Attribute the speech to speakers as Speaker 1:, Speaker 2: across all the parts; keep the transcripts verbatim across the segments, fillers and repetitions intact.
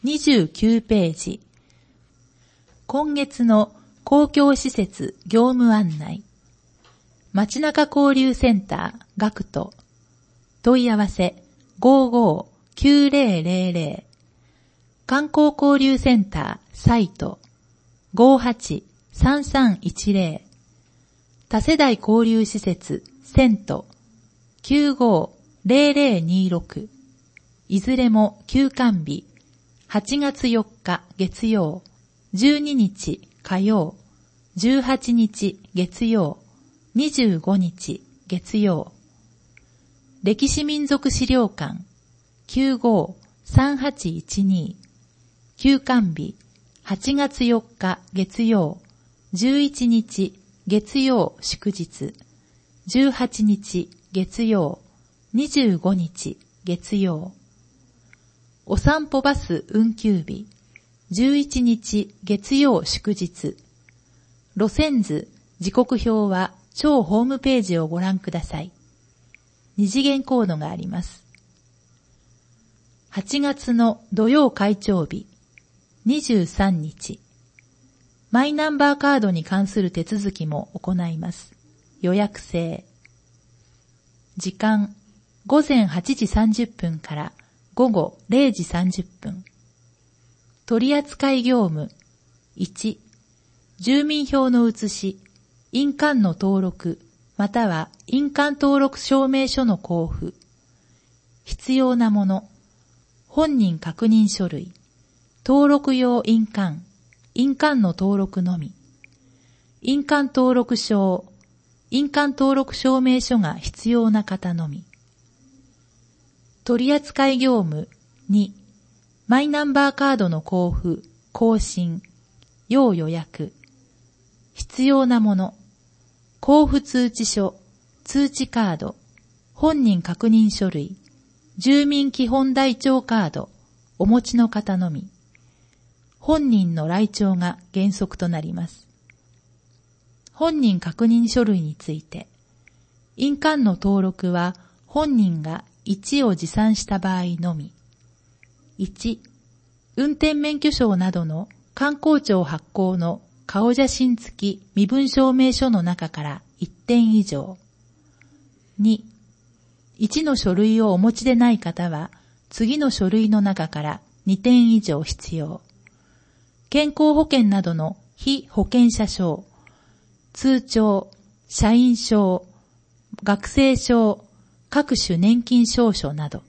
Speaker 1: にじゅうきゅうページ。今月の公共施設業務案内。街中交流センター学徒。問い合わせ ごーごーきゅうぜろぜろぜろ。観光交流センターサイト ごーはちさんさんいちぜろ。多世代交流施設セント きゅうごーぜろぜろにろく。いずれも休館日はちがつよっか月曜、じゅうににち火曜、じゅうはちにち月曜、にじゅうごにち月曜。歴史民族資料館 きゅうごーさんはちいちに。休館日はちがつよっか月曜、じゅういちにち月曜祝日、じゅうはちにち月曜、にじゅうごにち月曜。お散歩バス運休日じゅういちにち月曜祝日。路線図、時刻表は超ホームページをご覧ください。二次元コードがあります。はちがつの土曜開庁日にじゅうさんにち。マイナンバーカードに関する手続きも行います。予約制。時間、ごぜんはちじさんじゅっぷんからごごれいじさんじゅっぷん。取扱業務いち、住民票の写し、印鑑の登録、または印鑑登録証明書の交付。必要なもの、本人確認書類、登録用印鑑、印鑑の登録のみ。印鑑登録証、印鑑登録証明書が必要な方のみ。取扱業務に、マイナンバーカードの交付、更新、要予約。必要なもの、交付通知書、通知カード、本人確認書類、住民基本台帳カード、お持ちの方のみ。本人の来庁が原則となります。本人確認書類について、印鑑の登録は本人がいちを持参した場合のみ。いち、運転免許証などの観光庁発行の顔写真付き身分証明書の中からいってん以上。に、いちの書類をお持ちでない方は次の書類の中からにてん以上必要。健康保険などの被保険者証、通帳、社員証、学生証、各種年金証書など。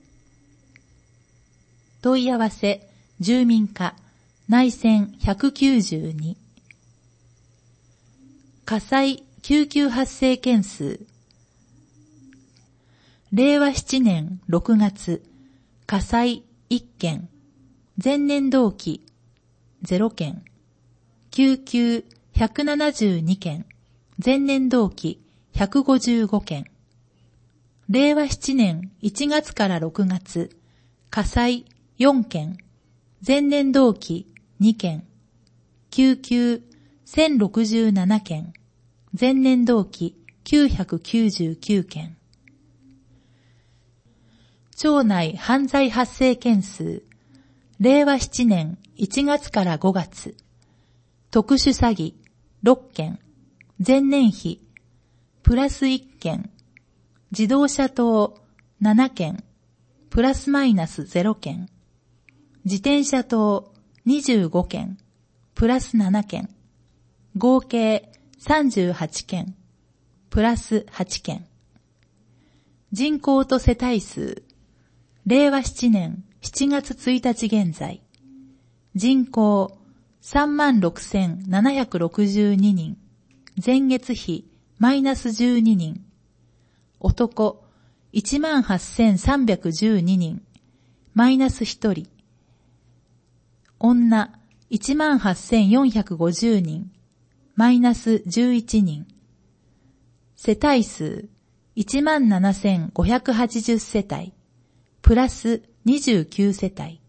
Speaker 1: 問い合わせ、住民課、内線ひゃくきゅうじゅうに。火災救急発生件数。れいわなねんろくがつ、火災いっけん、前年同期ゼロけん、救急ひゃくななじゅうにけん、前年同期ひゃくごじゅうごけん。れいわななねんいちがつからろくがつ、火災よんけん、前年同期にけん、救急せんろくじゅうななけん、前年同期きゅうひゃくきゅうじゅうきゅうけん。町内犯罪発生件数、れいわななねんいちがつからごがつ、特殊詐欺ろっけん、前年比プラスいっけん、自動車盗ななけん、プラスマイナスゼロけん、自転車盗にじゅうごけん、プラスななけん、合計さんじゅうはちけん、プラスはちけん。人口と世帯数、れいわななねんしちがつついたち現在、人口さんまんろくせんななひゃくろくじゅうににん、前月比マイナスじゅうににん、男いちまんはっせんさんびゃくじゅうににん、マイナスひとり、女いちまんはっせんよんひゃくごじゅうにん、マイナスじゅういちにん、世帯数いちまんななせんごひゃくはちじゅう世帯、プラスにじゅうきゅう世帯。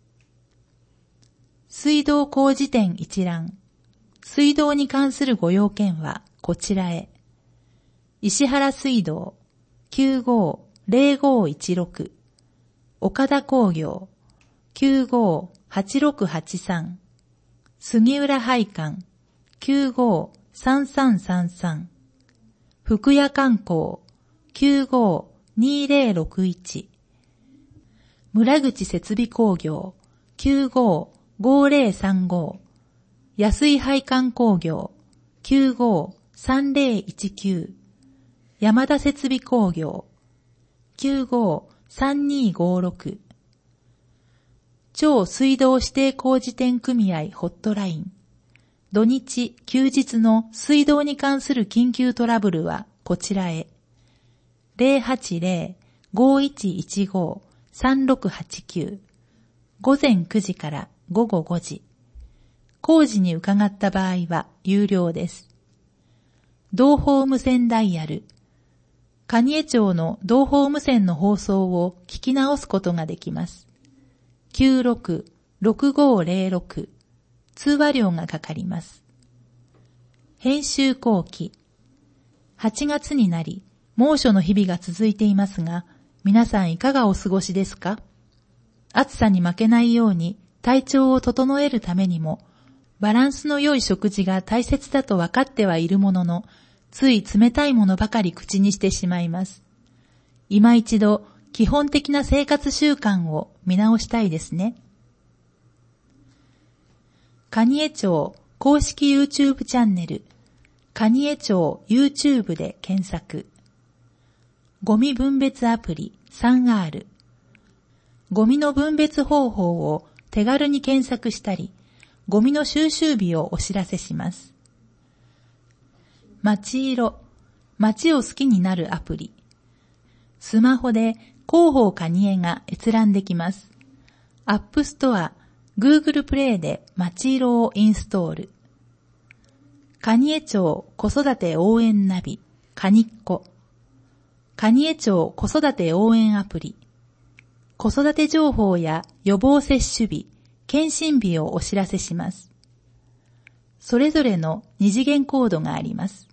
Speaker 1: 水道工事店一覧。水道に関するご用件はこちらへ。石原水道 きゅうごーぜろごーいちろく、岡田工業 きゅうごーはちろくはちさん、杉浦配管きゅうごーさんさんさんさん、福屋観光きゅうごーにーぜろろくいち、村口設備工業きゅうごーごーぜろさんご、安井配管工業きゅうごーさんぜろいちきゅう、山田設備工業きゅうごーさんにーごーろく、超水道指定工事店組合ホットライン、土日休日の水道に関する緊急トラブルはこちらへ。ゼロはちゼロ ごーいちいちご さんろくはちきゅう、午前くじから午後ごじ。工事に伺った場合は有料です。同胞無線ダイヤル。蟹江町の同胞無線の放送を聞き直すことができます。きゅうろく ろくごーぜろろく、通話料がかかります。編集後期。はちがつになり、猛暑の日々が続いていますが、皆さんいかがお過ごしですか？暑さに負けないように体調を整えるためにも、バランスの良い食事が大切だと分かってはいるものの、つい冷たいものばかり口にしてしまいます。今一度、基本的な生活習慣を見直したいですね。蟹江町公式 YouTube チャンネル、蟹江町 YouTube で検索。ゴミ分別アプリ スリーアール。ゴミの分別方法を手軽に検索したり、ゴミの収集日をお知らせします。街色、街を好きになるアプリ。スマホで広報蟹江が閲覧できます。アップストア、Google プレイで街色をインストール。蟹江町子育て応援ナビ、かにっこ。蟹江町子育て応援アプリ。子育て情報や予防接種日、検診日をお知らせします。それぞれの二次元コードがあります。